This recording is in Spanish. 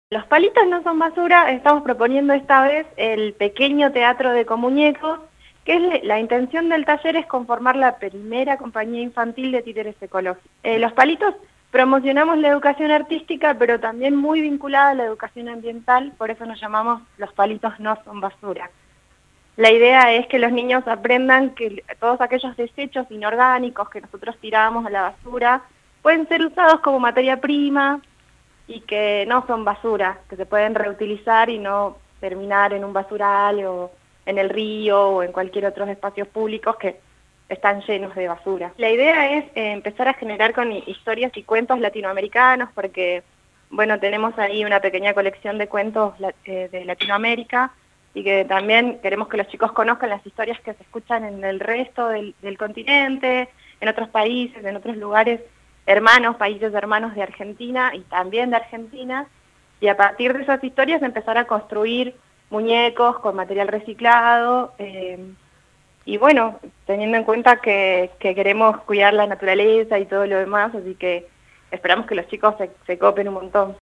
Los palitos no son basura, estamos proponiendo esta vez el pequeño teatro de comuñecos, que es la intención del taller es conformar la primera compañía infantil de títeres ecológicos. Los palitos promocionamos la educación artística, pero también muy vinculada a la educación ambiental, por eso nos llamamos Los palitos no son basura. La idea es que los niños aprendan que todos aquellos desechos inorgánicos que nosotros tirábamos a la basura pueden ser usados como materia prima, y que no son basura, que se pueden reutilizar y no terminar en un basural o en el río o en cualquier otros espacios públicos que están llenos de basura. La idea es empezar a generar con historias y cuentos latinoamericanos porque, bueno, tenemos ahí una pequeña colección de cuentos de Latinoamérica y que también queremos que los chicos conozcan las historias que se escuchan en el resto del continente, en otros países, en otros lugares países hermanos de Argentina y también de Argentina, y a partir de esas historias empezar a construir muñecos con material reciclado, y bueno, teniendo en cuenta que queremos cuidar la naturaleza y todo lo demás, así que esperamos que los chicos se copen un montón.